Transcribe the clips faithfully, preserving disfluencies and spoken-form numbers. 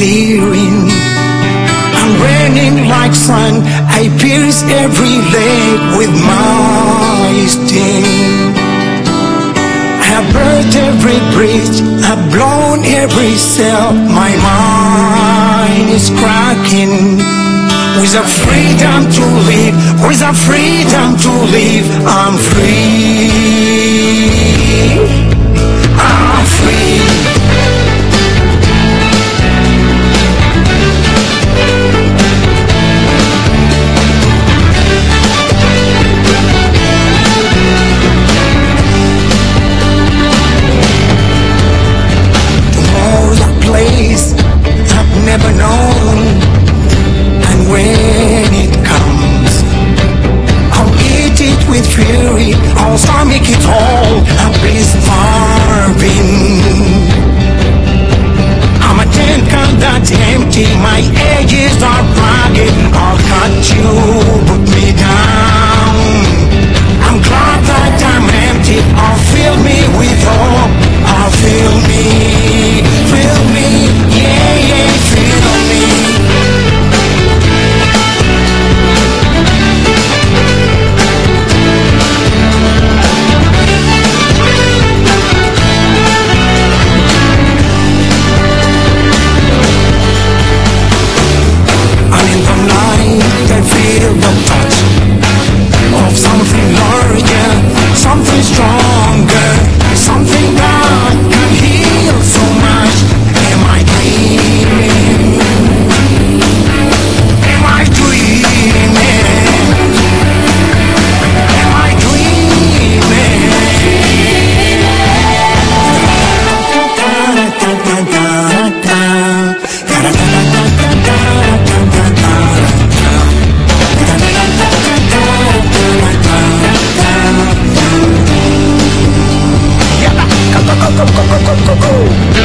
steering. I'm raining like sun, I pierce every leg with my sting. I've burnt every bridge, I've blown every cell. My mind is cracking. With a freedom to live, with a freedom to live, I'm free. I'm free. Tomorrow's a place I've never known. When it comes, I'll eat it with fury, I'll stomach it all, I'll be starving. I'm a tank that's empty, my edges are rugged, I'll cut you, put me down. I'm glad that I'm empty, I'll fill me with hope, I'll fill me, fill me, yeah, yeah, fill me. Feel the touch of something larger, something stronger, something that can heal so much. Am I dreaming? Am I dreaming? Am I dreaming? Go, go, go, go, go, go.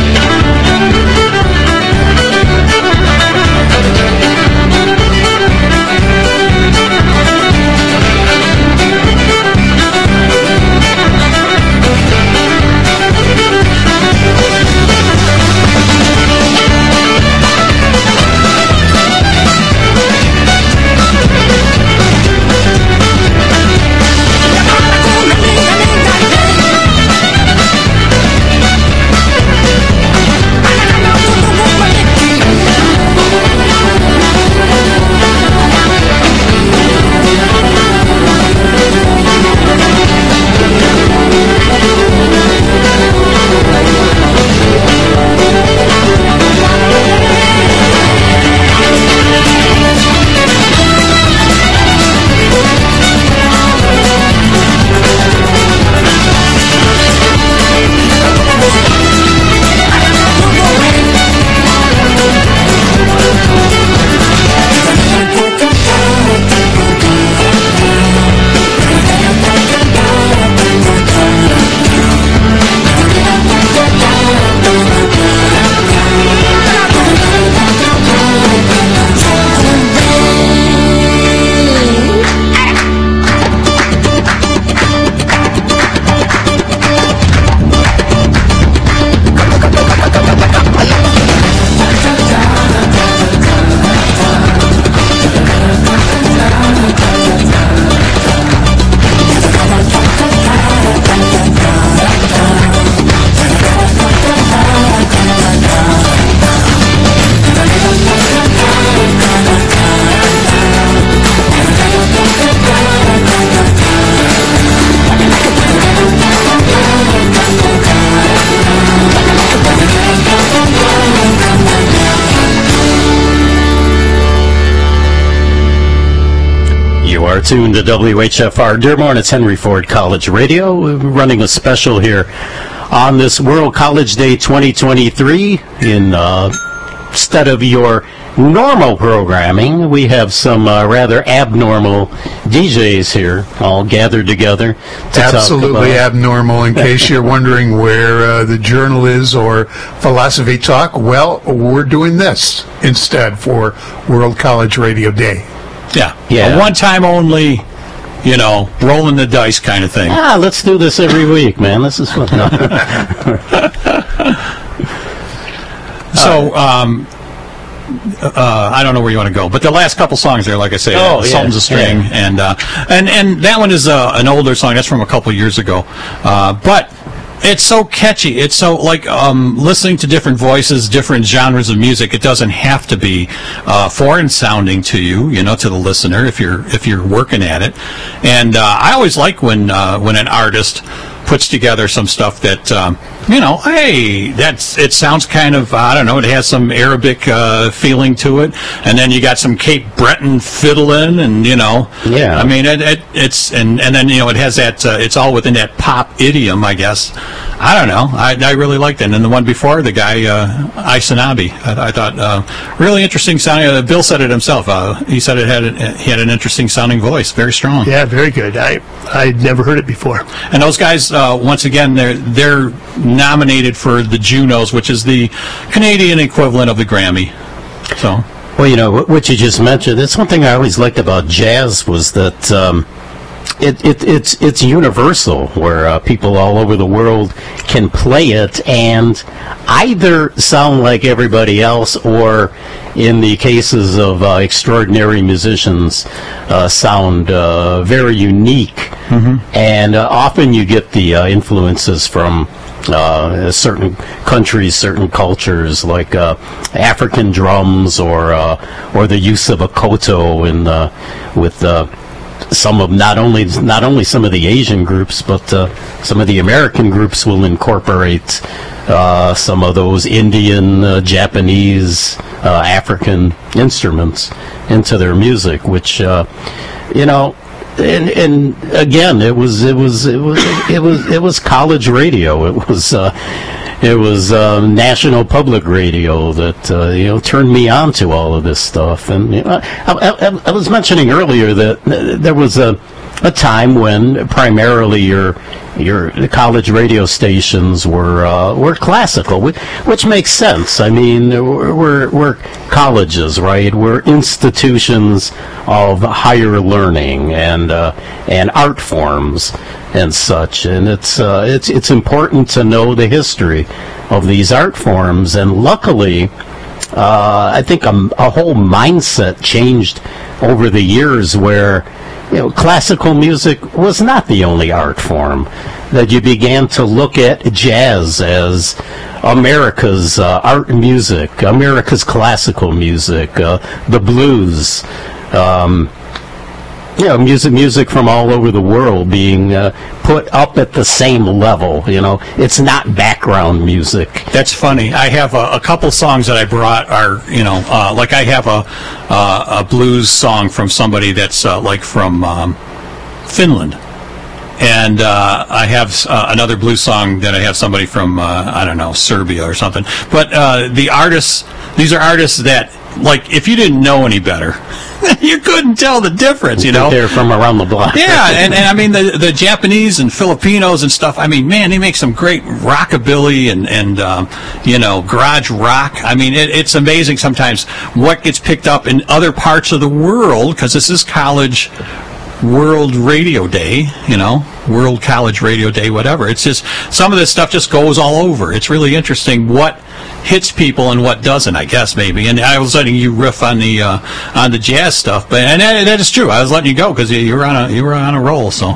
Tuned to W H F R Dearborn. It's Henry Ford College Radio. We're running a special here on this World College Day twenty twenty-three. In uh, instead of your normal programming, we have some uh, rather abnormal D Js here, all gathered together. To Absolutely abnormal. In case you're wondering where uh, the journal is or philosophy talk, well, we're doing this instead for World College Radio Day. Yeah, yeah. A one-time only, you know, rolling the dice kind of thing. Ah, let's do this every week, man. This is fun. So, um, uh, I don't know where you want to go, but the last couple songs there, like I say, Oh, uh, yeah, Sultan's a String, yeah. and uh, and and that one is uh, an older song. That's from a couple years ago, uh, but. It's so catchy. It's so like um, listening to different voices, different genres of music. It doesn't have to be uh, foreign sounding to you, you know, to the listener if you're if you're working at it. And uh, I always like when uh, when an artist puts together some stuff that um, you know, hey, that's it sounds kind of I don't know. It has some Arabic uh, feeling to it, and then you got some Cape Breton fiddling, and you know, Yeah. I mean, it, it, it's and and then you know it has that. Uh, it's all within that pop idiom, I guess. I don't know. I, I really liked it. And the one before, the guy, uh, Isanabi, I, I thought, uh, really interesting sounding. Uh, Bill said it himself. Uh, he said it had a, he had an interesting sounding voice, very strong. Yeah, very good. I I'd never heard it before. And those guys, uh, once again, they're they're nominated for the Junos, which is the Canadian equivalent of the Grammy. So. Well, you know, what you just mentioned, it's one thing I always liked about jazz was that um, it, it, it's it's universal, where uh, people all over the world can play it and either sound like everybody else or, in the cases of uh, extraordinary musicians, uh, sound uh, very unique. Mm-hmm. And uh, often you get the uh, influences from Uh, certain countries, certain cultures, like uh, African drums, or uh, or the use of a koto in uh, with uh, some of not only not only some of the Asian groups, but uh, some of the American groups will incorporate uh, some of those Indian, uh, Japanese, uh, African instruments into their music, which uh, you know. And, and again, it was it was it was it was it was college radio. It was uh, it was uh, National Public Radio that uh, you know turned me on to all of this stuff. And you know, I, I, I was mentioning earlier that there was a a time when primarily your your college radio stations were uh, were classical, which, which makes sense. I mean, we're, we're we're colleges, right? We're institutions of higher learning and uh, and art forms and such, and it's uh, it's it's important to know the history of these art forms. And luckily, uh, I think a, a whole mindset changed over the years where, you know, classical music was not the only art form, that you began to look at jazz as America's uh, art music, America's classical music, uh, the blues, um, you know, music, music from all over the world being uh, put up at the same level. You know, it's not background music. That's funny. I have a, a couple songs that I brought are, you know, uh, like I have a uh, a blues song from somebody that's uh, like from um, Finland. And uh, I have uh, another blues song that I have somebody from, uh, I don't know, Serbia or something. But uh, the artists, these are artists that, like, if you didn't know any better, you couldn't tell the difference, you know? They're from around the block. Yeah, and, and I mean, the the Japanese and Filipinos and stuff, I mean, man, they make some great rockabilly and, and um, you know, garage rock. I mean, it, it's amazing sometimes what gets picked up in other parts of the world, because this is college World Radio Day, you know, World College Radio Day, whatever. It's just, some of this stuff just goes all over. It's really interesting what hits people and what doesn't, I guess, maybe. And I was letting you riff on the uh, on the jazz stuff, but and that, that is true. I was letting you go because you, you were on a you were on a roll. So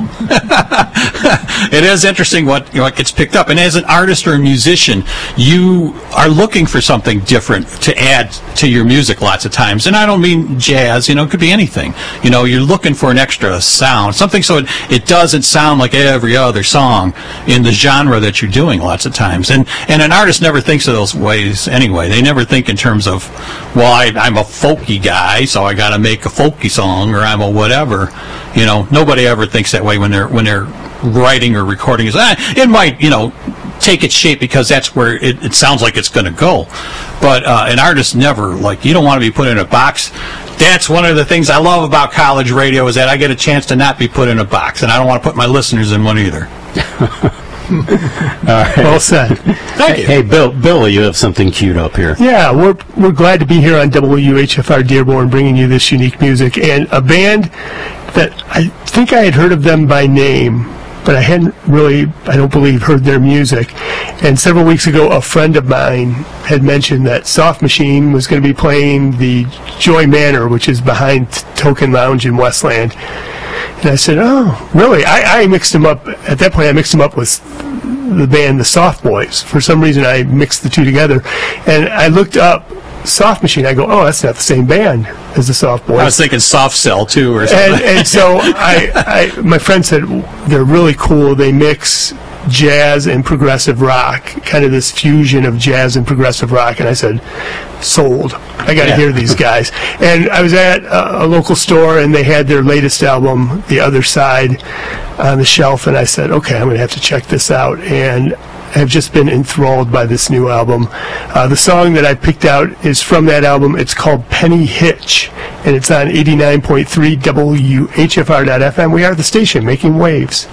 it is interesting what you know, what gets picked up. And as an artist or a musician, you are looking for something different to add to your music lots of times. And I don't mean jazz. You know, it could be anything. You know, you're looking for an extra sound, something so it, it doesn't sound like every other song in the genre that you're doing lots of times. And and an artist never thinks of those ways anyway. They never think in terms of, well, I, I'm a folky guy, so I got to make a folky song, or I'm a whatever. You know, nobody ever thinks that way when they're when they're writing or recording. Ah, it might, you know, take its shape because that's where it, it sounds like it's going to go. But uh, an artist never, like, you don't want to be put in a box. That's one of the things I love about college radio, is that I get a chance to not be put in a box, and I don't want to put my listeners in one either. All right. Well said. Thank you. Hey, Bill, Bill, you have something queued up here. Yeah, we're we're glad to be here on W H F R Dearborn, bringing you this unique music, and a band that I think I had heard of them by name, but I hadn't really, I don't believe, heard their music. And several weeks ago, a friend of mine had mentioned that Soft Machine was going to be playing the Joy Manor, which is behind Token Lounge in Westland. And I said, oh, really? I, I mixed them up, at that point I mixed them up with the band The Soft Boys. For some reason I mixed the two together. And I looked up Soft Machine. I go, oh, that's not the same band as The Soft Boys. I was thinking Soft Cell, too, or something. And, and so I, I, my friend said, they're really cool. They mix jazz and progressive rock, kind of this fusion of jazz and progressive rock. And I said, sold. I got to Yeah. hear these guys. And I was at a, a local store, and they had their latest album, The Other Side, on the shelf. And I said, okay, I'm going to have to check this out. And I've just been enthralled by this new album. Uh, the song that I picked out is from that album. It's called Penny Hitch, and it's on eighty-nine point three W H F R dot F M. We are the station making waves.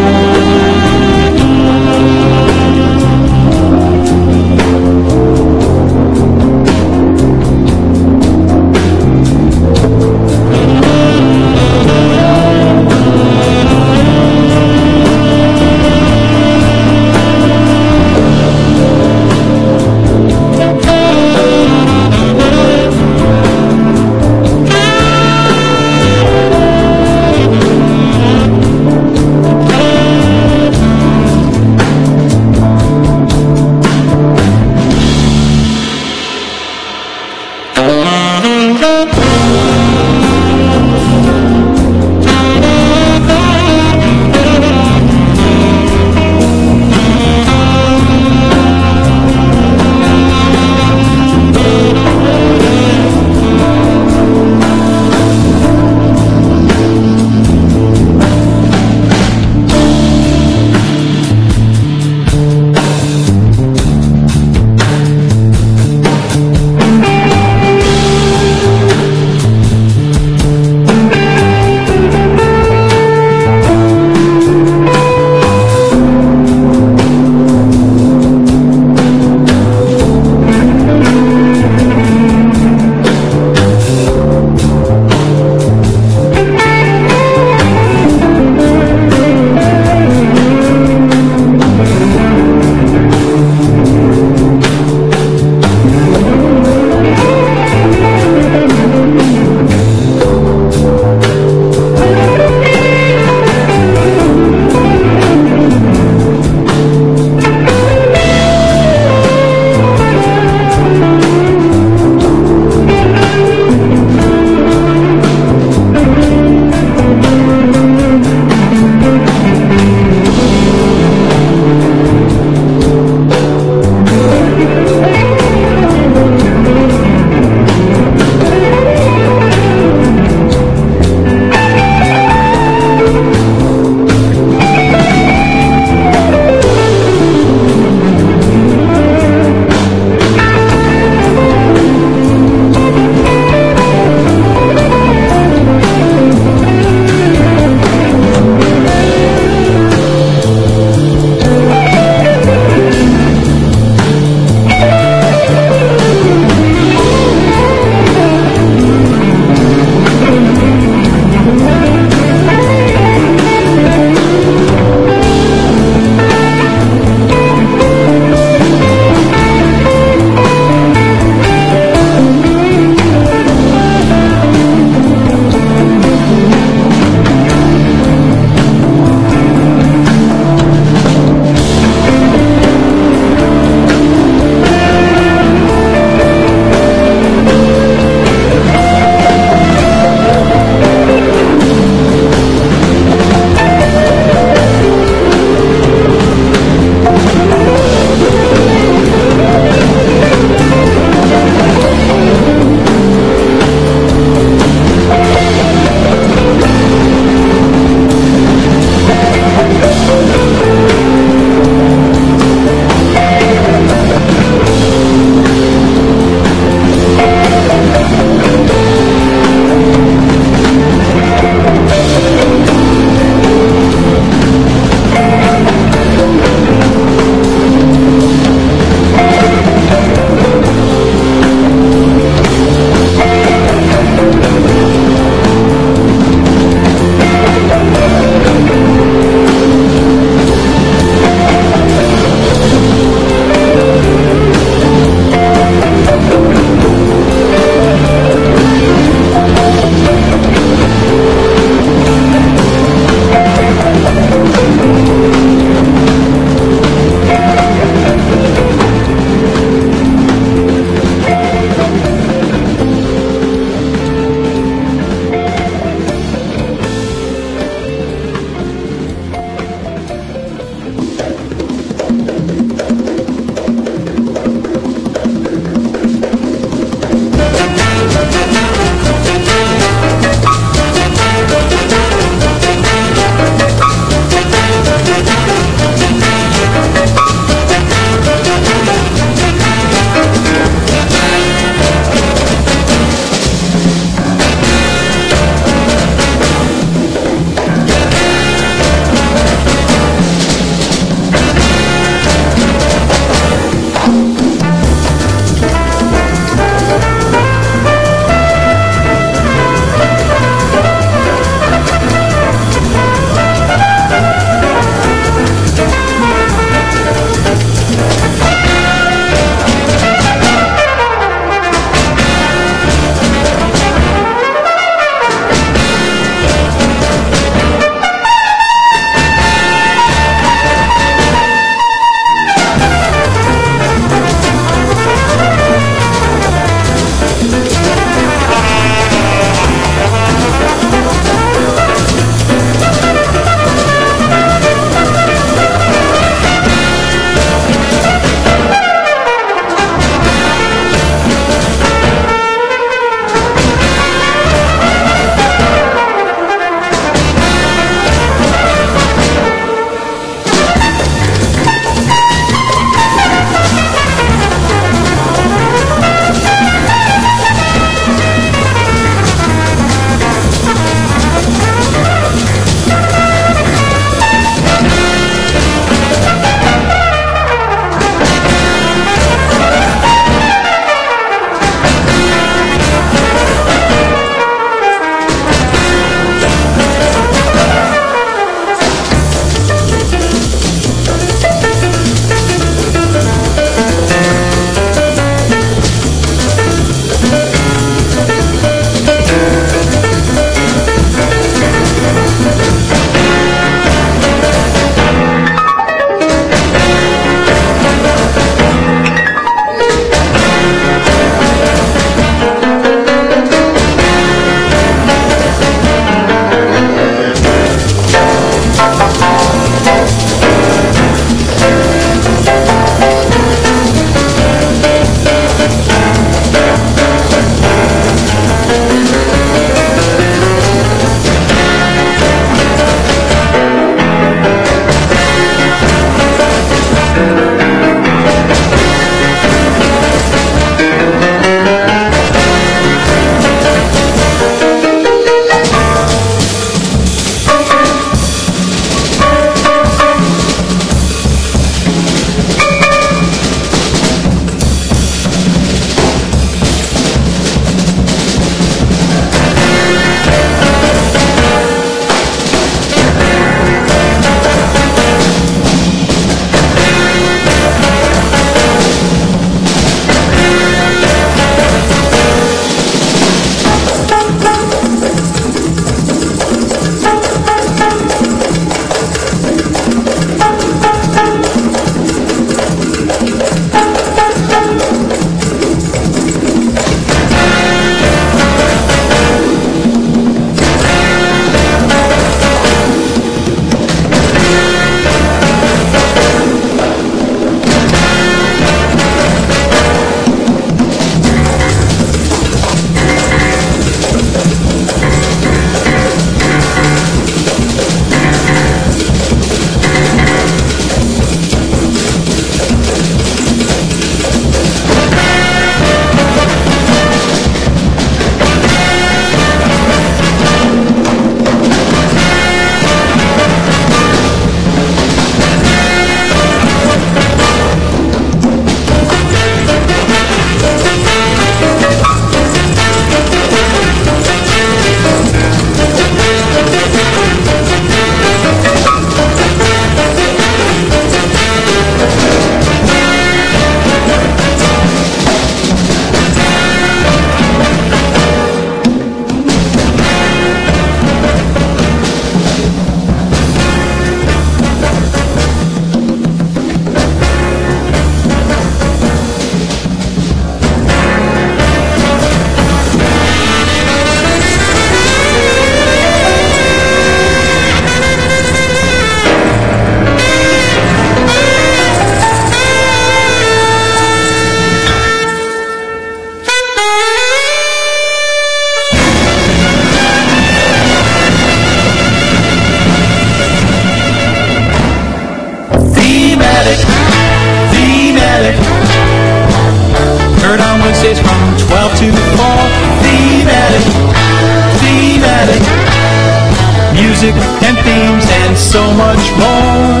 so much more.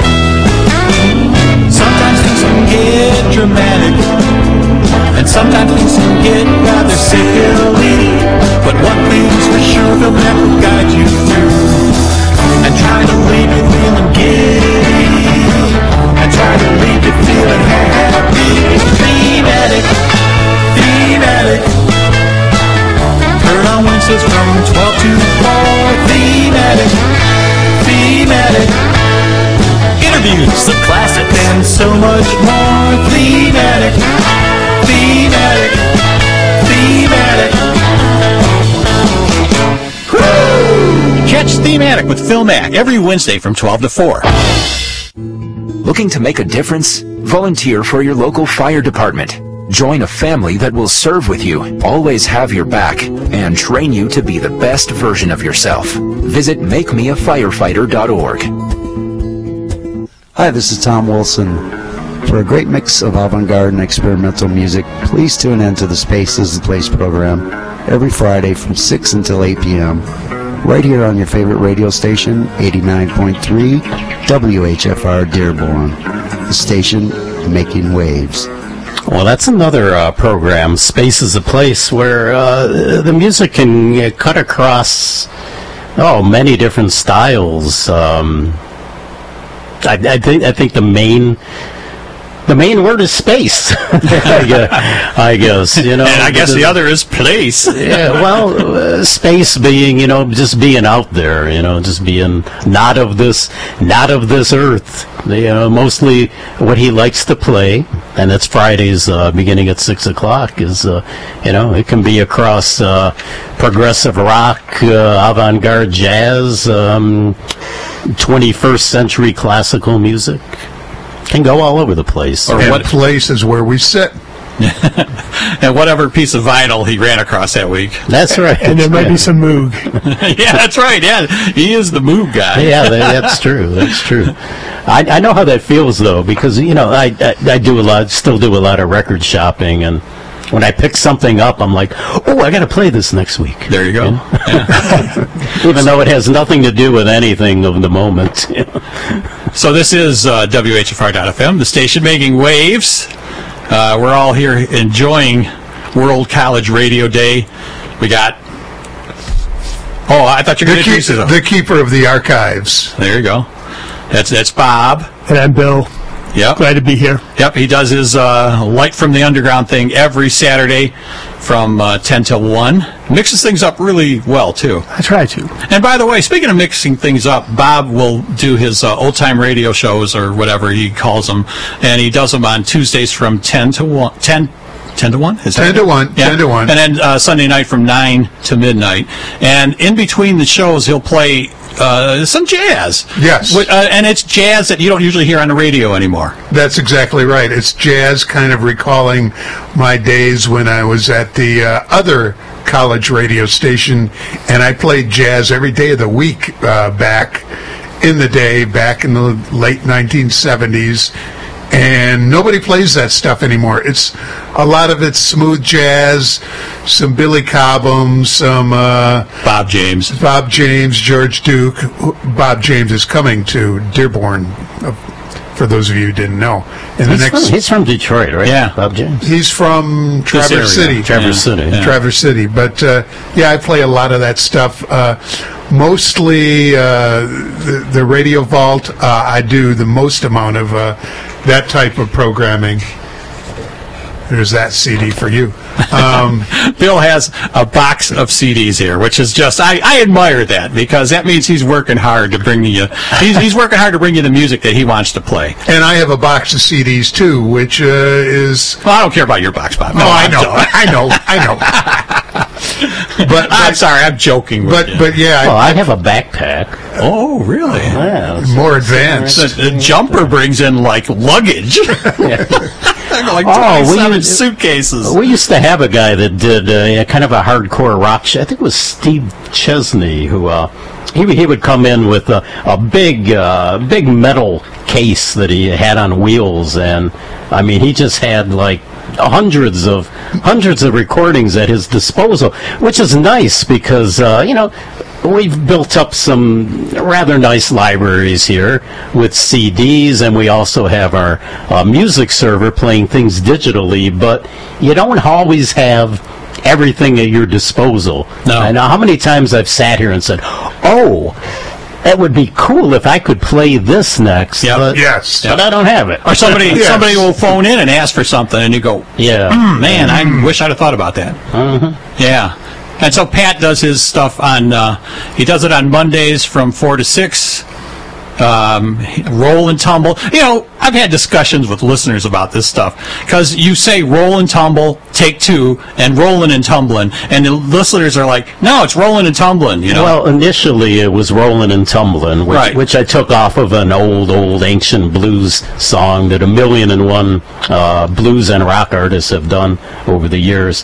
Sometimes things can get dramatic, and sometimes things can get rather silly. But one thing's for sure, they'll never guide you through, and try to leave you feeling giddy, and try to leave you feeling happy. Thematic, thematic. Heard on Wednesdays from twelve to four. Thematic, thematic. Interviews, the classics, and so much more. Thematic, thematic, thematic. Woo! Catch Thematic with Phil Mack every Wednesday from twelve to four. Looking to make a difference? Volunteer for your local fire department. Join a family that will serve with you, always have your back, and train you to be the best version of yourself. Visit make me a firefighter dot org. Hi, this is Tom Wilson. For a great mix of avant-garde and experimental music, please tune in to the Space is the Place program every Friday from six until eight p.m. right here on your favorite radio station, eighty-nine point three W H F R Dearborn, the station making waves. Well, that's another uh, program, Space is a Place, where uh, the music can uh, cut across, oh, many different styles. Um, I, I think I think the main the main word is space. I, guess, I guess you know. And I guess the other is place. Yeah, well, uh, space being, you know, just being out there, you know, just being not of this, not of this earth. You know, mostly what he likes to play, and that's Fridays, uh, beginning at six o'clock. Is uh, you know, it can be across uh, progressive rock, uh, avant-garde jazz, um, twenty-first century classical music. Can go all over the place. Or and what place is where we sit. And whatever piece of vinyl he ran across that week. That's right. And there might be some Moog. Yeah, that's right. Yeah, he is the Moog guy. Yeah, that, that's true. That's true. I, I know how that feels, though, because, you know, I, I, I do a lot, still do a lot of record shopping, and when I pick something up, I'm like, oh, I got to play this next week. There you go. You know? Yeah. Even though it has nothing to do with anything of the moment. You know? So this is uh, W H F R dot F M, the station making waves. Uh, we're all here enjoying World College Radio Day. We got... Oh, I thought you were going to introduce yourself. The keeper of the archives. There you go. That's that's Bob. And I'm Bill. Yep. Glad to be here. Yep, he does his uh, Light from the Underground thing every Saturday from uh, ten till one. Mixes things up really well, too. I try to. And by the way, speaking of mixing things up, Bob will do his uh, old-time radio shows, or whatever he calls them, and he does them on Tuesdays from ten to one. ten, ten to one? Is that ten to one. Yeah. ten to one. And then uh, Sunday night from nine to midnight. And in between the shows, he'll play uh, some jazz. Yes. Uh, and it's jazz that you don't usually hear on the radio anymore. That's exactly right. It's jazz kind of recalling my days when I was at the uh, other college radio station, and I played jazz every day of the week uh, back in the day, back in the late nineteen seventies. And nobody plays that stuff anymore. It's a lot of it's smooth jazz, some Billy Cobham, some uh, Bob James, Bob James, George Duke. Bob James is coming to Dearborn. Uh, for those of you who didn't know, in the he's, next, from, he's from Detroit, right? Yeah, Bob James. He's from Traverse City. Traverse yeah. City. Yeah. Traverse City. But uh, yeah, I play a lot of that stuff. Uh, mostly uh, the, the Radio Vault. Uh, I do the most amount of uh, that type of programming. There's that C D for you. Um, Bill has a box of C Ds here, which is just, I, I admire that, because that means he's working hard to bring you, he's, he's working hard to bring you the music that he wants to play. and I have a box of C Ds too, which uh, is... Well, I don't care about your box, Bob. No, I I'm know, joking. I know, I know. but, I'm but, sorry, I'm joking with but, you. but yeah, Well, I have a backpack. Oh, really? Yeah, it's- more advanced. The, the jumper brings in, like, luggage. Like Oh, we twenty-seven used- suitcases. We used to have a guy that did uh, kind of a hardcore rock show. I think it was Steve Chesney who uh, he he would come in with a, a big uh, big metal case that he had on wheels, and I mean he just had like hundreds of hundreds of recordings at his disposal, which is nice because uh, you know. we've built up some rather nice libraries here with C Ds, and we also have our uh, music server playing things digitally, but you don't always have everything at your disposal. No. I know how many times I've sat here and said, oh, that would be cool if I could play this next, Yep. but, Yes. but I don't have it. Or somebody Yes. somebody will phone in and ask for something, and you go, Yeah. "Hmm, man, I wish I'd have thought about that. Uh-huh. Yeah. And so Pat does his stuff on, uh, he does it on Mondays from four to six. Um, roll and tumble. You know, I've had discussions with listeners about this stuff because you say roll and tumble, take two, and rolling and tumbling, and the listeners are like, no, it's rolling and tumbling, you know? Well, initially it was Rolling and Tumbling, which, Right. which I took off of an old, old ancient blues song that a million and one uh, blues and rock artists have done over the years.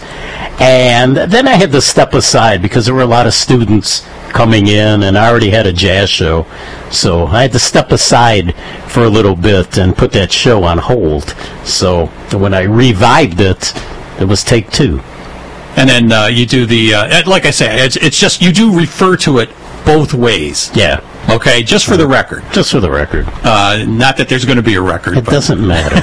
And then I had to step aside because there were a lot of students coming in, and I already had a jazz show. So I had to step aside for a little bit and put that show on hold. So when I revived it, it was take two. And then uh, you do the, uh, like I say, it's, it's just, you do refer to it both ways. Yeah, Okay, just for the record. just for the record. Uh, not that there's going to be a record. It but doesn't matter.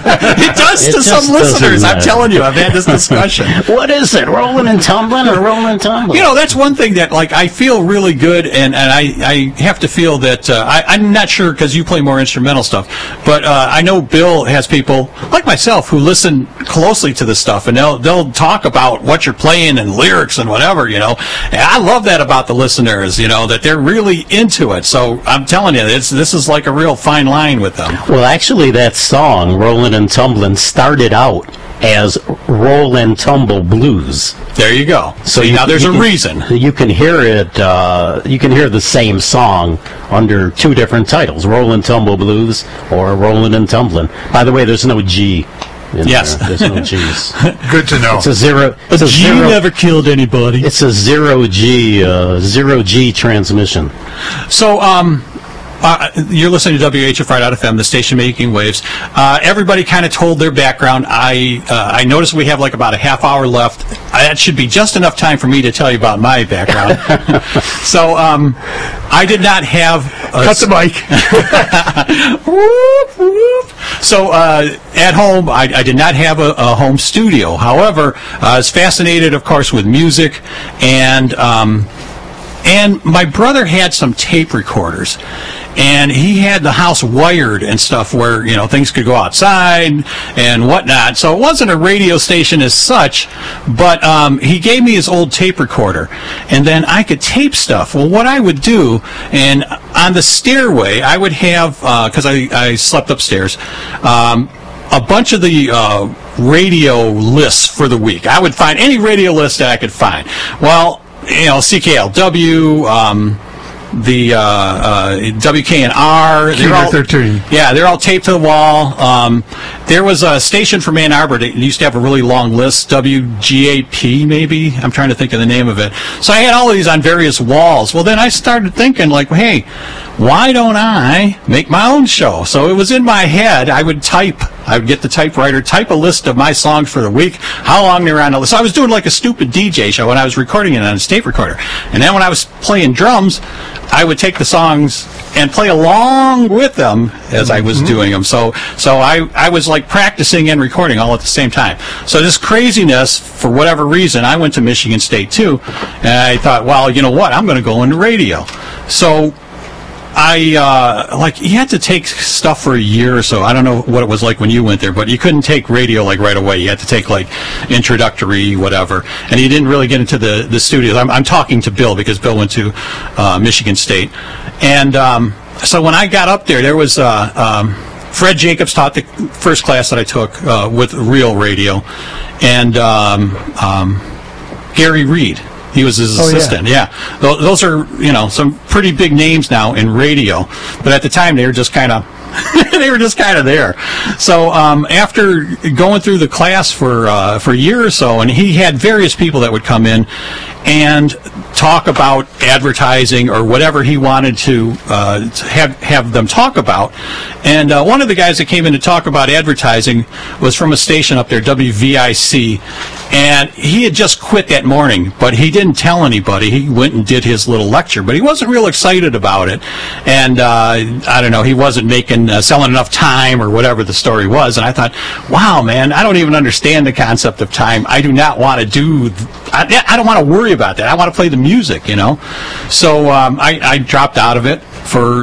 it does It to some just listeners. doesn't I'm matter. telling you, I've had this discussion. What is it? Rolling and tumbling or rolling and tumbling? You know, that's one thing that, like, I feel really good, and, and I, I have to feel that, uh, I, I'm not sure, because you play more instrumental stuff, but uh, I know Bill has people, like myself, who listen closely to this stuff, and they'll, they'll talk about what you're playing and lyrics and whatever, you know. And I love that about the listeners, you know, that they're really into it. So I'm telling you, it's, this is like a real fine line with them. Well, actually, that song, Rolling and Tumbling, started out as Roll and Tumble Blues. There you go. So you- now there's you a can- reason. You can hear it, uh, you can hear the same song under two different titles, Roll and Tumble Blues or Rolling and Tumbling. By the way, there's no G in Yes. there. There's no G's. Good to know. It's a zero. It's a zero. killed anybody. It's a zero G, uh, zero G transmission. So, um, uh, you're listening to W H F right out F M, the station making waves. Uh, everybody kind of told their background. I uh, I noticed we have like about a half hour left. Uh, that should be just enough time for me to tell you about my background. so, um, I did not have a Cut the mic. Whoop, whoop. So uh, at home, I, I did not have a, a home studio. However, I was fascinated, of course, with music, and um, and my brother had some tape recorders, and he had the house wired and stuff where, you know, things could go outside and whatnot. So it wasn't a radio station as such, but um, he gave me his old tape recorder, and then I could tape stuff. Well, what I would do, and on the stairway, I would have, because I, I slept upstairs, um, a bunch of the uh, radio lists for the week. I would find any radio list that I could find. Well, you know, C K L W, um, the uh, uh, W K N R. Q thirteen. Yeah, they're all taped to the wall. Um, there was a station from Ann Arbor that used to have a really long list, W G A P maybe. I'm trying to think of the name of it. So I had all of these on various walls. Well, then I started thinking, like, hey, why don't I make my own show? So it was in my head. I would type. I would get the typewriter, type a list of my songs for the week, how long they were on the list. So I was doing like a stupid D J show when I was recording it on a tape recorder. And then when I was playing drums, I would take the songs and play along with them as I was doing them. So so I, I was like practicing and recording all at the same time. So this craziness, for whatever reason, I went to Michigan State too. And I thought, well, you know what? I'm going to go into radio. So I, uh, like, you had to take stuff for a year or so. I don't know what it was like when you went there, but you couldn't take radio, like, right away. You had to take, like, introductory, whatever. And you didn't really get into the, the studios. I'm, I'm talking to Bill, because Bill went to uh, Michigan State. And um, so when I got up there, there was uh, um, Fred Jacobs taught the first class that I took uh, with real radio. And um, um, Gary Reed. He was his Oh, yeah. assistant. Yeah. Tho- Those are, you know, some pretty big names now in radio. But at the time, they were just kind of, they were just kind of there. So um, after going through the class for uh, for a year or so, and he had various people that would come in and talk about advertising or whatever he wanted to, uh, to have have them talk about. And uh, one of the guys that came in to talk about advertising was from a station up there, W V I C. And he had just quit that morning, but he didn't tell anybody. He went and did his little lecture, but he wasn't real excited about it. And uh, I don't know, he wasn't making uh, selling enough time or whatever the story was. And I thought, wow, man, I don't even understand the concept of time. I do not want to do. Th- I, I don't want to worry about that. I want to play the music, you know. So um, I, I dropped out of it for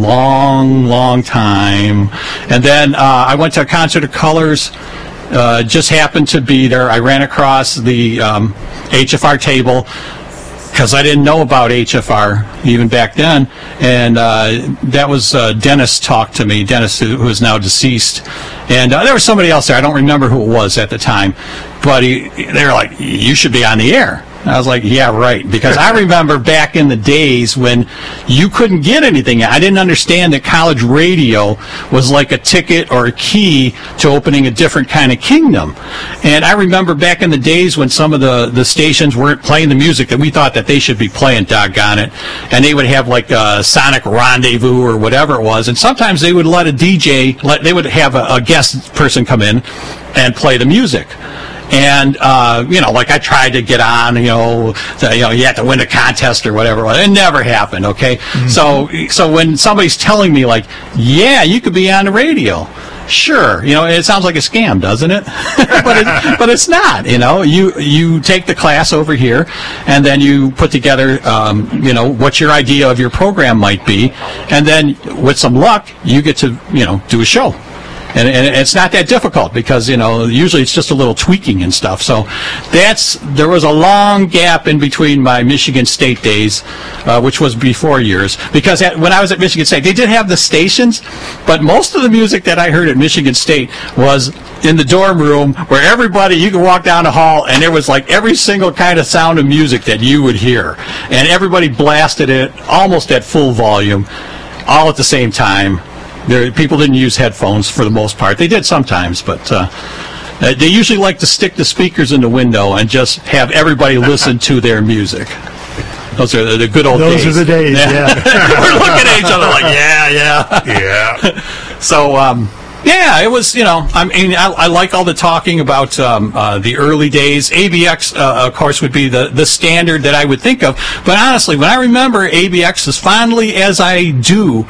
long, long time, and then uh, I went to a concert of Colors. Uh, just happened to be there. I ran across the um, H F R table because I didn't know about H F R even back then, and uh, that was uh, Dennis talked to me. Dennis, who, who is now deceased, and uh, there was somebody else there. I don't remember who it was at the time, but he, they were like, "You should be on the air." I was like, yeah, right. Because I remember back in the days when you couldn't get anything. I didn't understand that college radio was like a ticket or a key to opening a different kind of kingdom. And I remember back in the days when some of the, the stations weren't playing the music that we thought that they should be playing, doggone it. And they would have like a Sonic Rendezvous or whatever it was. And sometimes they would let a D J, let, they would have a, a guest person come in and play the music. And, uh, you know, like I tried to get on, you know, to, you know, you had to win a contest or whatever. It never happened, okay? Mm-hmm. So so when somebody's telling me, like, yeah, you could be on the radio, sure, you know, it sounds like a scam, doesn't it? but, it but it's not, you know. You, you take the class over here, and then you put together, um, you know, what your idea of your program might be, and then with some luck, you get to, you know, do a show. And, and it's not that difficult because, you know, usually it's just a little tweaking and stuff. So that's, there was a long gap in between my Michigan State days, uh, which was before yours. Because at, when I was at Michigan State, they did have the stations, but most of the music that I heard at Michigan State was in the dorm room where everybody, you could walk down the hall and there was like every single kind of sound of music that you would hear. And everybody blasted it almost at full volume, all at the same time. There, people didn't use headphones for the most part. They did sometimes, but uh, they usually like to stick the speakers in the window and just have everybody listen to their music. Those are the, the good old Those days. Those are the days, yeah. yeah. We're looking at each other like, yeah, yeah. Yeah. So, um, yeah, it was, you know, I mean, I, I like all the talking about um, uh, the early days. A B X, uh, of course, would be the, the standard that I would think of. But honestly, when I remember A B X as fondly as I do,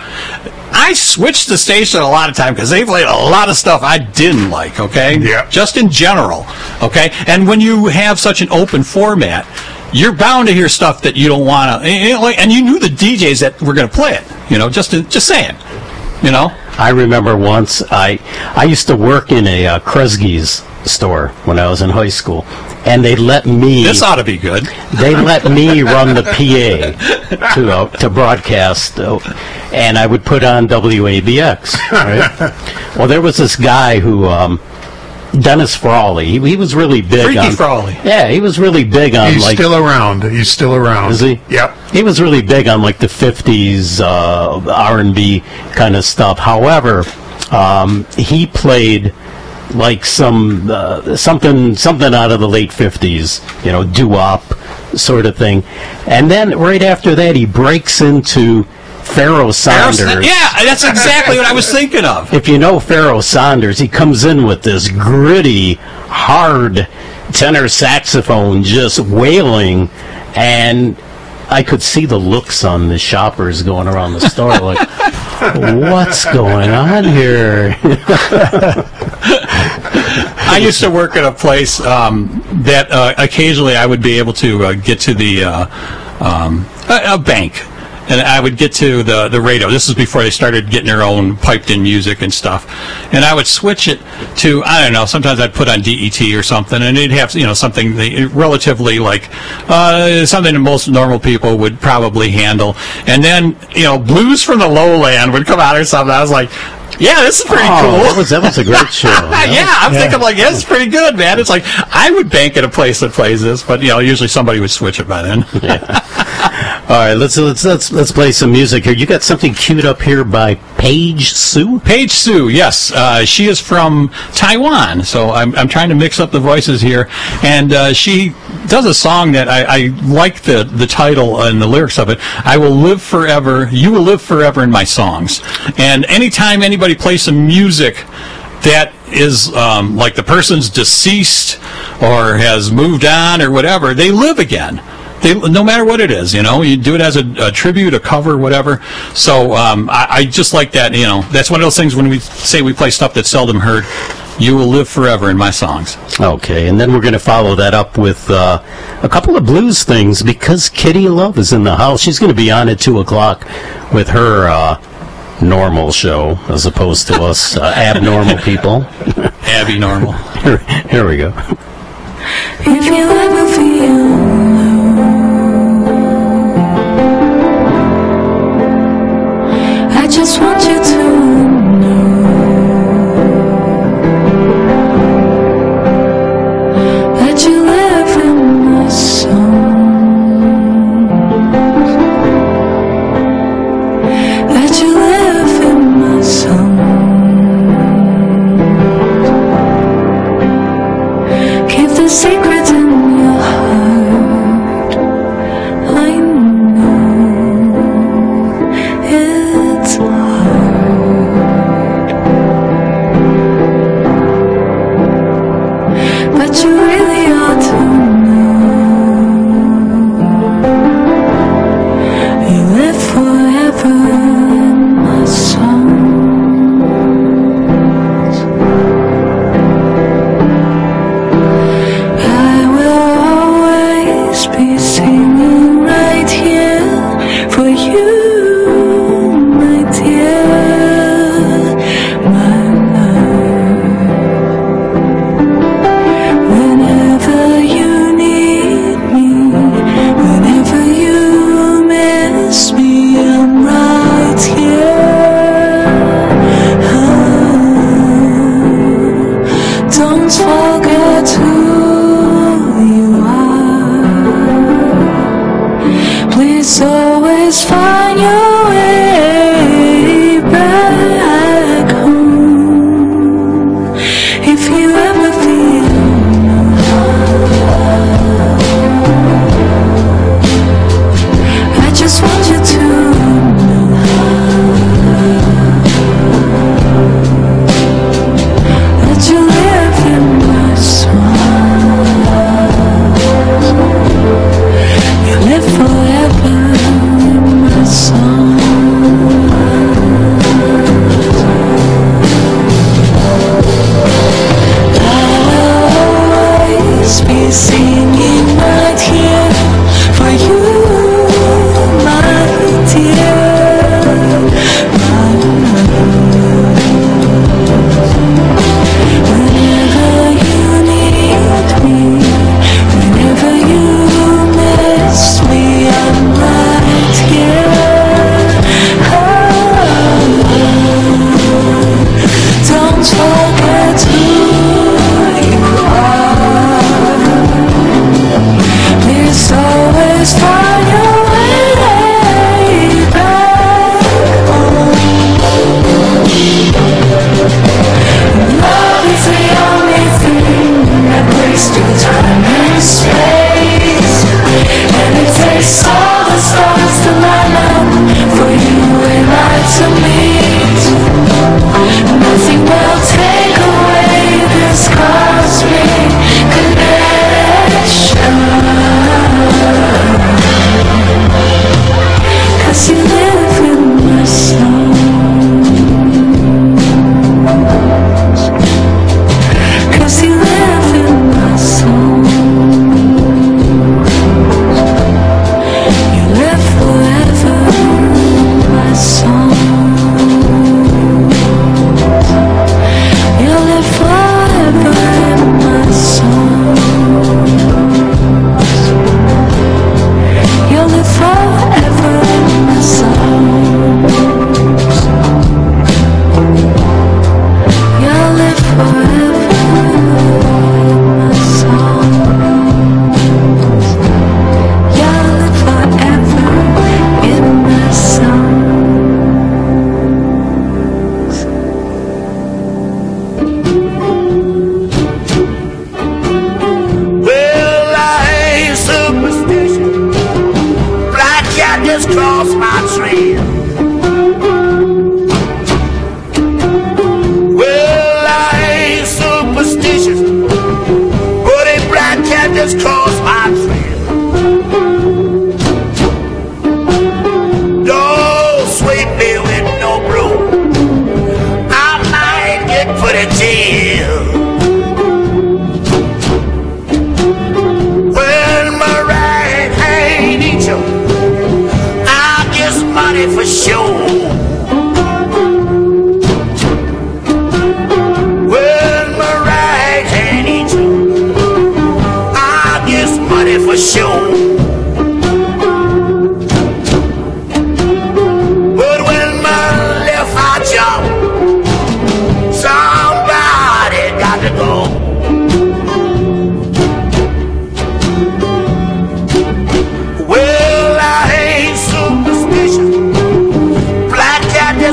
I switched the station a lot of time because they played a lot of stuff I didn't like, okay? Yeah. Just in general, okay? And when you have such an open format, you're bound to hear stuff that you don't want to, and you knew the D Js that were going to play it, you know, just, to, just saying, you know? I remember once, I I used to work in a uh, Kresge's store when I was in high school, and they let me... This ought to be good. They let me run the P A to uh, to broadcast, uh, and I would put on W A B X, right? Well, there was this guy who... Um, Dennis Frawley. He, he was really big Freaky on... Frawley. Yeah, he was really big on, He's like... still around. He's still around. Is he? Yep. He was really big on, like, the fifties uh, R and B kind of stuff. However, um, he played, like, some uh, something something out of the late fifties, you know, doo-wop sort of thing. And then right after that, he breaks into... Pharoah Sanders. Yeah, that's exactly what I was thinking of. If you know Pharoah Sanders, he comes in with this gritty, hard tenor saxophone just wailing, and I could see the looks on the shoppers going around the store like, what's going on here? I used to work at a place um, that uh, occasionally I would be able to uh, get to the uh, um, a, a bank. And I would get to the, the radio. This is before they started getting their own piped-in music and stuff. And I would switch it to, I don't know, sometimes I'd put on D E T or something, and it'd have, you know, something they, relatively like, uh, something that most normal people would probably handle. And then, you know, Blues from the Lowland would come out or something. I was like, yeah, this is pretty oh, cool. That was, that was a great show. yeah, I'm yeah. thinking like, yeah, this is pretty good, man. It's like, I would bank at a place that plays this, but, you know, usually somebody would switch it by then. Yeah. All right, let's let's let's let's play some music here. You got something queued up here by Paige Sue? Paige Sue, yes. Uh, she is from Taiwan, so I'm I'm trying to mix up the voices here. And uh, she does a song that I, I like the, the title and the lyrics of it. I will live forever, you will live forever in my songs. And anytime anybody plays some music that is um, like the person's deceased or has moved on or whatever, they live again. They, no matter what it is, you know, you do it as a, a tribute, a cover, whatever. So um, I, I just like that, you know, that's one of those things when we say we play stuff that's seldom heard. You will live forever in my songs. Okay, and then we're going to follow that up with uh, a couple of blues things because Kitty Love is in the house. She's going to be on at two o'clock with her uh, normal show as opposed to us uh, abnormal people. Abby Normal. Here, here we go. If you ever feel low, I just want you to know that you live in my songs, that you live in my songs. Keep the secrets in your heart. I know it's hard.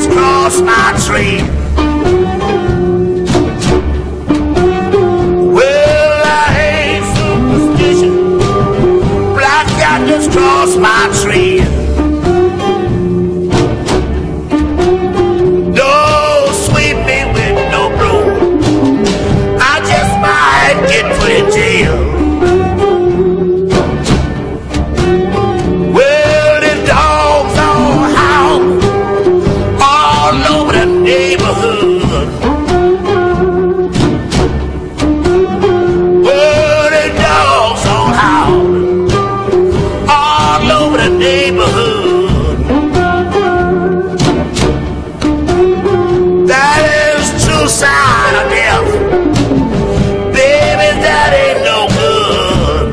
just crossed my trail. Well, I ain't superstitious. Black cat just crossed my trail. Don't sweep me with no broom. I just might get put in jail. Well, the dogs all howl all over the neighborhood. Well, the dogs all howl all over the neighborhood. That is true sign of death. Baby, that ain't no good.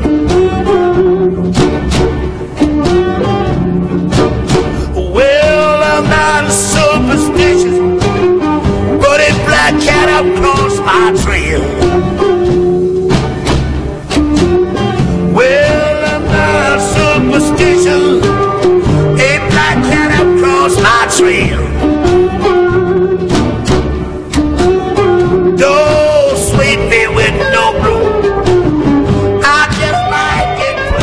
Well, I'm not superstitious, but a black cat up across my trail. Well, I'm not superstitious, a black cat up across my trail. Don't sweep me with no broom. I just might get put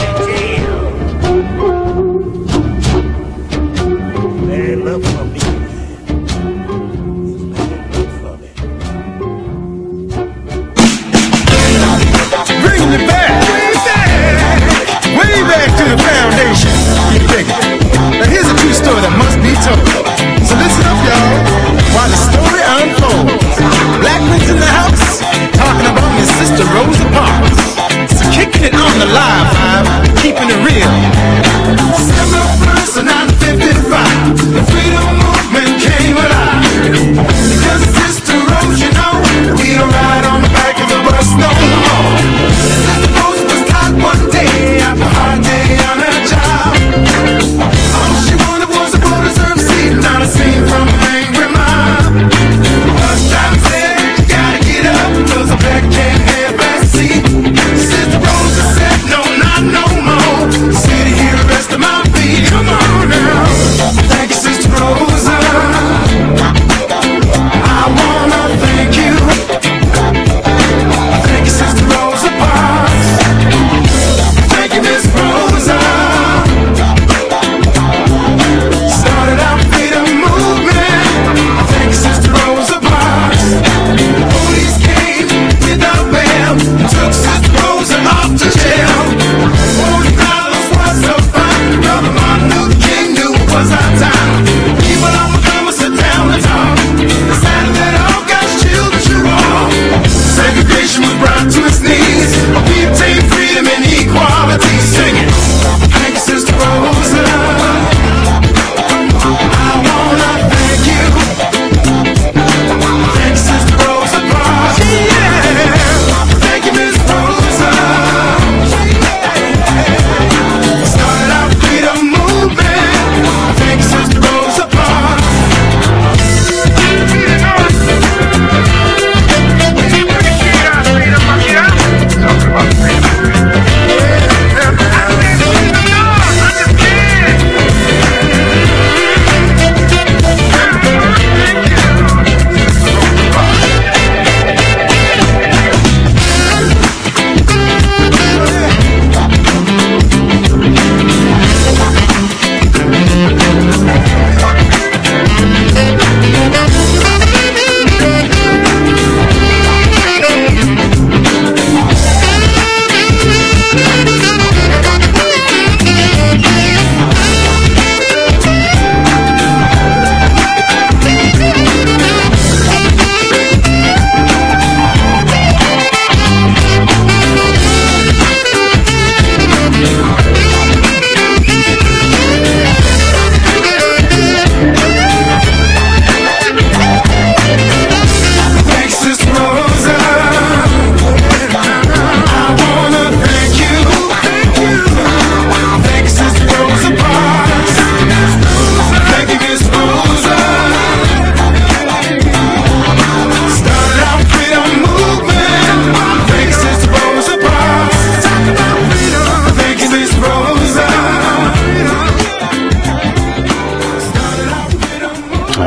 in jail. Man, look for me. Man, look for me.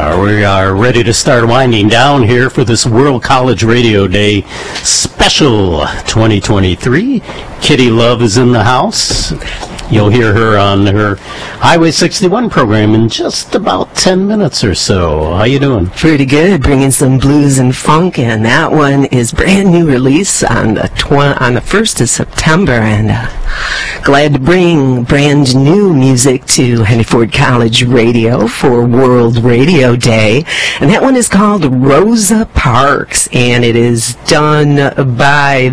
are. We are ready to start winding down here for this World College Radio Day special twenty twenty-three. Kitty Love is in the house. You'll hear her on her Highway sixty-one program in just about ten minutes or so. How you doing? Pretty good, bringing some blues and funk, and that one is brand new release on the tw- on the first of September, and uh, glad to bring brand new music to Henry Ford College Radio for World Radio Day, and that one is called Rosa Parks, and it is done by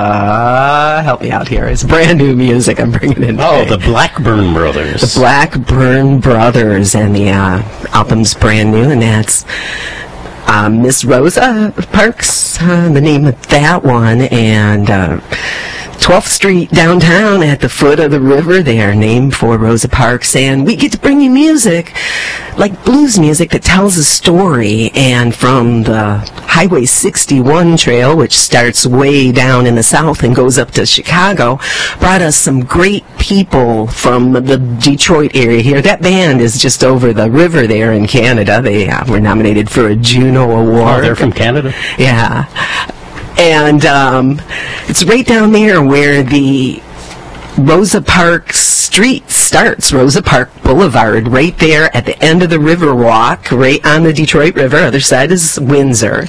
the, help me out here, it's brand new music I'm bringing in Oh, today. the Blackburn Brothers. The Blackburn Brothers, and the uh, album's brand new, and that's uh, Miss Rosa Parks, uh, the name of that one, and uh, twelfth Street downtown at the foot of the river there, named for Rosa Parks, and we get to bring you music, like blues music that tells a story, and from the Highway sixty-one trail, which starts way down in the south and goes up to Chicago, brought us some great people from the Detroit area here. That band is just over the river there in Canada. They uh, were nominated for a Juno Award. Oh, they're from Canada? Yeah. And um, it's right down there where the Rosa Parks Street starts, Rosa Park Boulevard, right there at the end of the Riverwalk, right on the Detroit River. Other side is Windsor.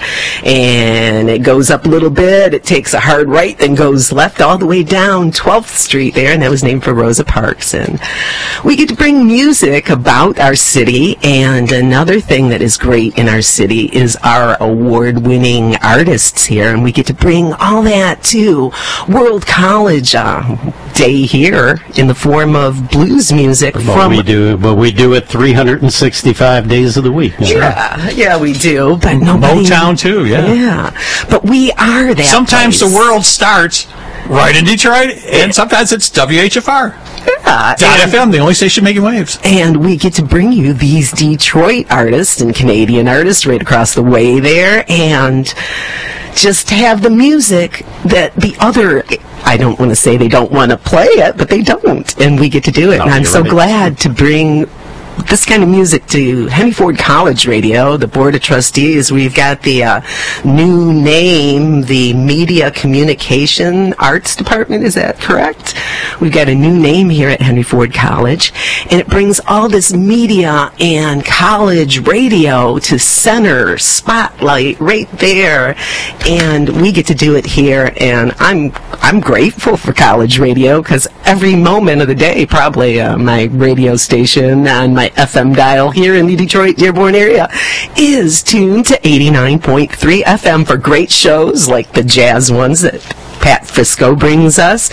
And it goes up a little bit, it takes a hard right, then goes left all the way down twelfth Street there, and that was named for Rosa Parks. And we get to bring music about our city, and another thing that is great in our city is our award-winning artists here, and we get to bring all that to World College uh, Day here in the form of blues music. But from we do, but we do it three hundred sixty-five days of the week. Yeah, yeah, we do. But nobody, Motown too, yeah. Yeah, but we are that. Sometimes place. the world starts right in Detroit, and sometimes it's W H F R. Yeah, Dot and- F M, the only station making waves. And we get to bring you these Detroit artists and Canadian artists right across the way there, and just have the music that the other, I don't want to say they don't want to play it, but they don't, and we get to do it. No, and I'm you're so right. glad to bring this kind of music to Henry Ford College Radio, the Board of Trustees. We've got the uh, new name, the Media Communication Arts Department, is that correct? We've got a new name here at Henry Ford College, and it brings all this media and college radio to center, spotlight right there, and we get to do it here, and I'm I'm grateful for college radio, because every moment of the day, probably uh, my radio station on my F M dial here in the Detroit Dearborn area is tuned to eighty-nine point three F M for great shows like the jazz ones that Pat Frisco brings us,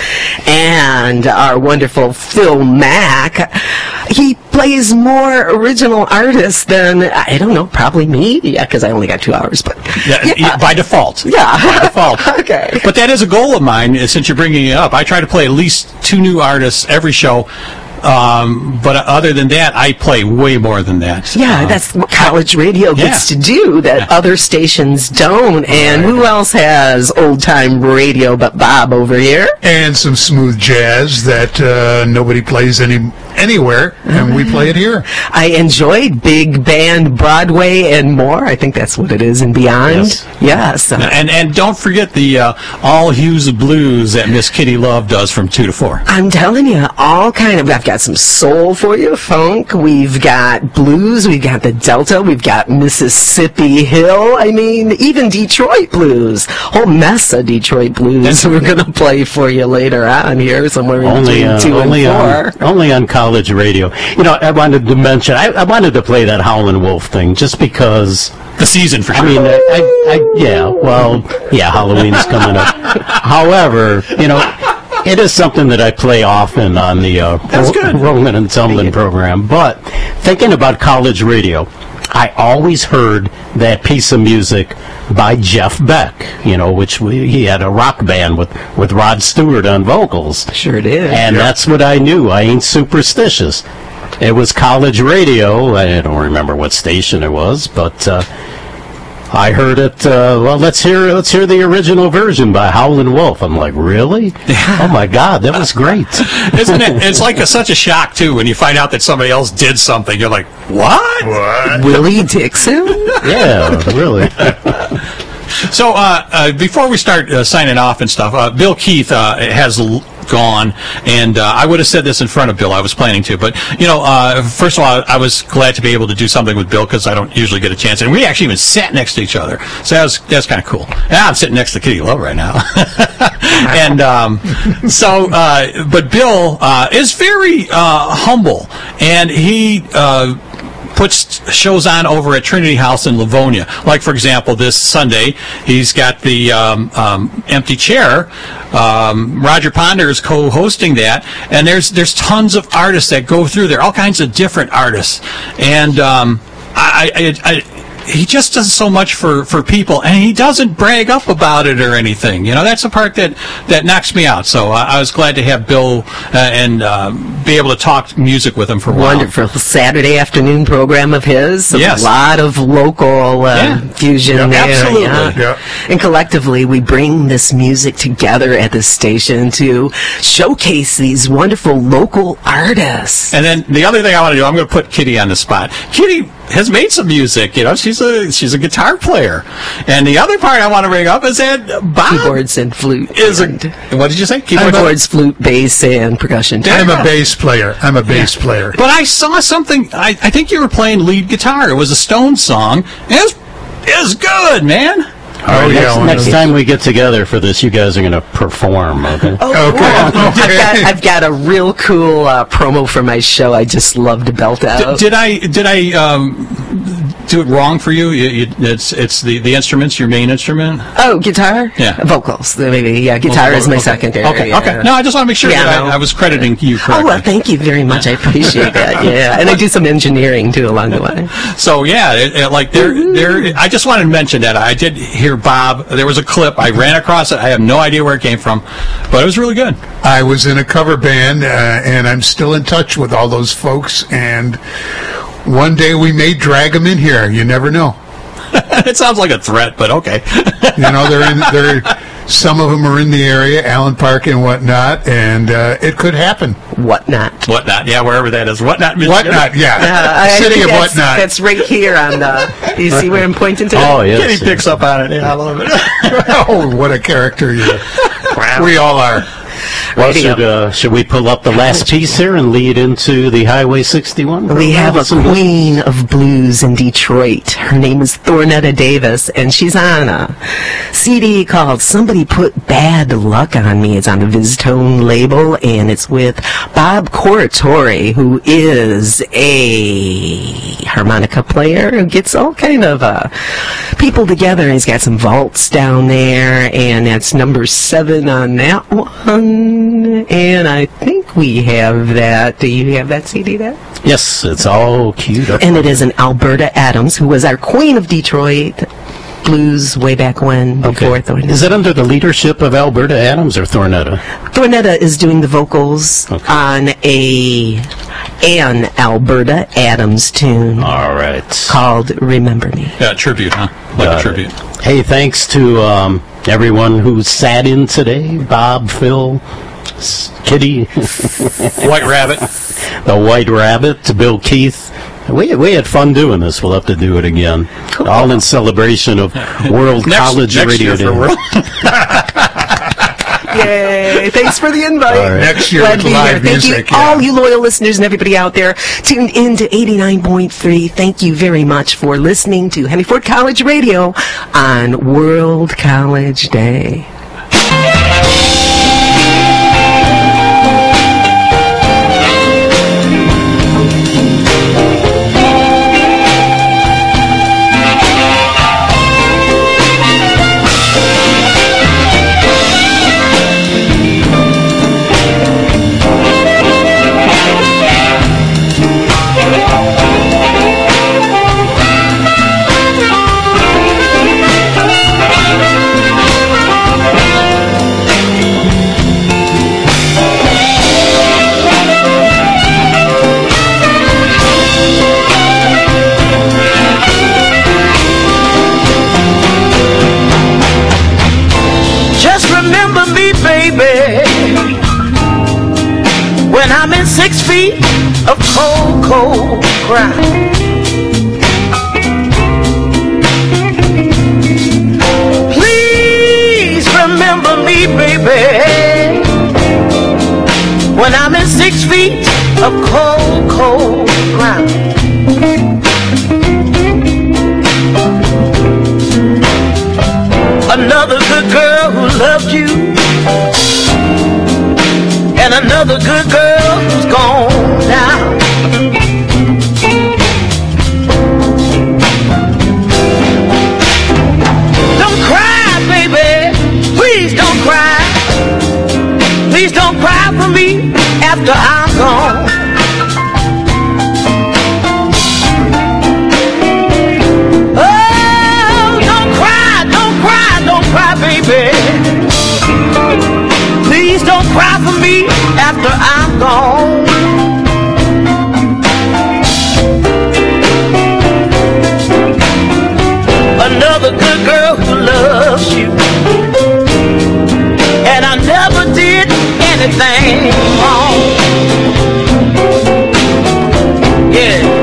and our wonderful Phil Mack. He plays more original artists than, I don't know, probably me, yeah, because I only got two hours, but Yeah, yeah, by default. yeah. By default. Okay. But that is a goal of mine, uh, since you're bringing it up. I try to play at least two new artists every show. Um, but other than that, I play way more than that. Yeah, Um, that's what college radio gets yeah. to do that other stations don't. And who else has old-time radio but Bob over here? And some smooth jazz that uh, nobody plays any anywhere, and we play it here. I enjoyed Big Band Broadway and more. I think that's what it is and beyond. Yes. Yes. Uh, And and don't forget the uh, all hues of blues that Miss Kitty Love does from two to four. I'm telling you, all kind of, I've got some soul for you, funk, we've got blues, we've got the Delta, we've got Mississippi Hill, I mean, even Detroit blues, whole mess of Detroit blues That's- we're going to play for you later on here, somewhere in Only, between uh, two only and on four. only on college radio. You know, I wanted to mention. I, I wanted to play that Howlin' Wolf thing just because. The season for I sure. mean, I, I, I yeah. Well, yeah, Halloween's coming up. However, you know, it is something that I play often on the uh, That's good. Roman and Tumblin program. But thinking about college radio, I always heard that piece of music by Jeff Beck, you know, which we, he had a rock band with, with Rod Stewart on vocals. Sure did. And that's what I knew. I ain't superstitious. It was college radio. I don't remember what station it was, but uh, I heard it. Uh, well, let's hear let's hear the original version by Howlin' Wolf. I'm like, really? Oh my God, that was great. Isn't it? It's like a, such a shock too when you find out that somebody else did something. You're like, what? What? Willie Dixon? Yeah, really. So uh, uh, before we start uh, signing off and stuff, uh, Bill Keith uh, has l- gone, and uh, I would have said this in front of Bill. I was planning to, but you know, uh, first of all, I was glad to be able to do something with Bill because I don't usually get a chance, and we actually even sat next to each other, so that was that's kind of cool. Yeah, I'm sitting next to Kitty Love right now, and um, so, uh, but Bill uh, is very uh, humble, and he. Uh, puts shows on over at Trinity House in Livonia. Like, for example, this Sunday, he's got the um, um, Empty Chair. Um, Roger Ponder is co-hosting that, and there's there's tons of artists that go through there, all kinds of different artists. And um, I, I, I he just does so much for, for people, and he doesn't brag up about it or anything. You know, that's the part that, that knocks me out. So uh, I was glad to have Bill uh, and uh, be able to talk music with him for a while. Wonderful Saturday afternoon program of his. Yes. A lot of local uh, Yeah. fusion Yep, there. absolutely. Yeah. Yep. And collectively, we bring this music together at the station to showcase these wonderful local artists. And then the other thing I want to do, I'm going to put Kitty on the spot. Kitty has made some music. You know, she's a she's a guitar player. And the other part I want to bring up is that Bob Keyboards and flute. is a. and What did you say? Keyboards. keyboards, flute, bass, and percussion. I'm a bass player. I'm a bass player. But I saw something. I, I think you were playing lead guitar. It was a Stones song. It was, it was good, man. All right, Oh, yeah, next, one next of those. time we get together for this, you guys are going to perform, okay? Oh, Okay. cool. I've, Okay. got, I've got a real cool uh, promo for my show. I just love to belt out. D- did I did I um, do it wrong for you? You, you? It's it's the, the instrument's your main instrument. Oh, guitar? Yeah. Vocals. Maybe, yeah, guitar is my Okay. secondary. Okay, yeah. okay. No, I just want to make sure Yeah, that no. I, I was crediting you Oh, correctly. well, thank you very much. I appreciate that. Yeah, and I do some engineering too along the way. So yeah, it, it, like there, there. I just wanted to mention that I did hear Bob. There was a clip. I ran across it. I have no idea where it came from, but it was really good. I was in a cover band, uh, and I'm still in touch with all those folks. And one day we may drag them in here. You never know. It sounds like a threat, but okay. You know, they're in. They're some of them are in the area, Allen Park and whatnot, and uh, it could happen. Whatnot. Whatnot, yeah, wherever that is. Whatnot, Michigan. Whatnot, yeah. Uh, I City think of that's, Whatnot. That's right here on the. You see where I'm pointing to? Oh, yes. Kitty picks up on it. Yeah, I love it. Oh, what a character you! We all are. Well, Radio. should, uh, should we pull up the last piece here and lead into the Highway sixty-one? We have a Robinson? queen of blues in Detroit. Her name is Thornetta Davis, and she's on a C D called Somebody Put Bad Luck on Me. It's on the Viztone label, and it's with Bob Corritore, who is a harmonica player who gets all kind of uh, people together. He's got some vaults down there, and that's number seven on that one. And I think we have that. Do you have that C D there? Yes, it's all queued up. And it is an Alberta Adams, who was our queen of Detroit blues way back when, before Okay. Thornetta. Is it under the leadership of Alberta Adams or Thornetta? Thornetta is doing the vocals Okay. on a an Alberta Adams tune All right. called Remember Me. Yeah, tribute, huh? Like Got a it. tribute. Hey, thanks to um, everyone who sat in today. Bob, Phil, S- Kitty, White Rabbit. the White Rabbit, to Bill Keith. We, we had fun doing this. We'll have to do it again. All in celebration of World Next, College next Radio year Day. for World. Yay! Thanks for the invite. All right. Next year Glad with to be live here. Thank music. you, yeah. all you loyal listeners and everybody out there tuned in to eighty-nine point three. Thank you very much for listening to Hemingford College Radio on World College Day. cry. Please remember me, baby, when I'm in six feet of cold, cold ground. Another good girl who loved you, and another good girl who's gone now. Don't cry, baby, please don't cry. Please don't cry for me after I'm gone. Oh, don't cry, don't cry, don't cry, baby. Please don't cry for me after I'm gone. Another good girl who loves you, and I never did anything wrong. Yeah.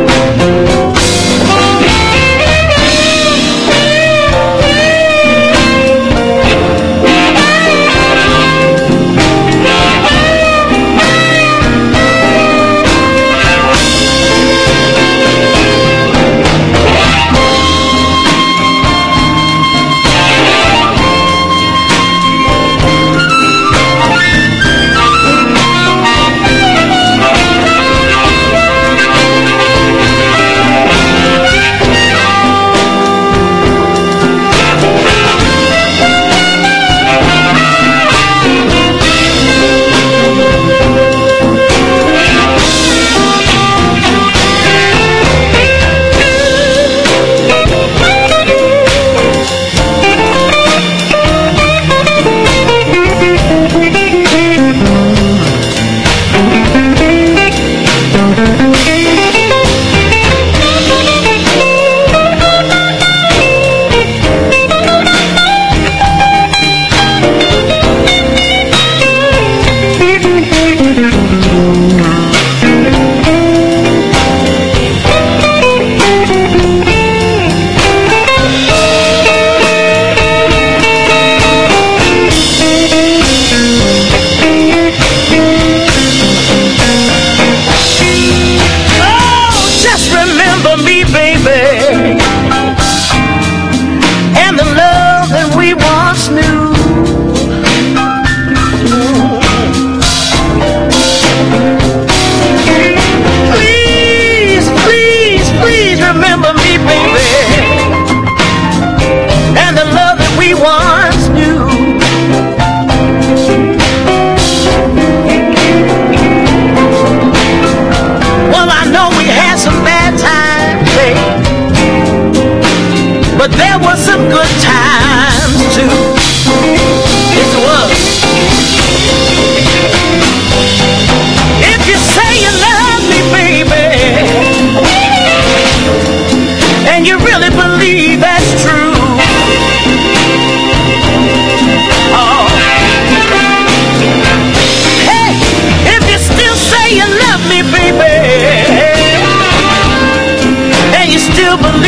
But there were some good times too. Yes, it was. If you say you love me, baby, and you really believe that's true, oh, hey, if you still say you love me, baby, and you still believe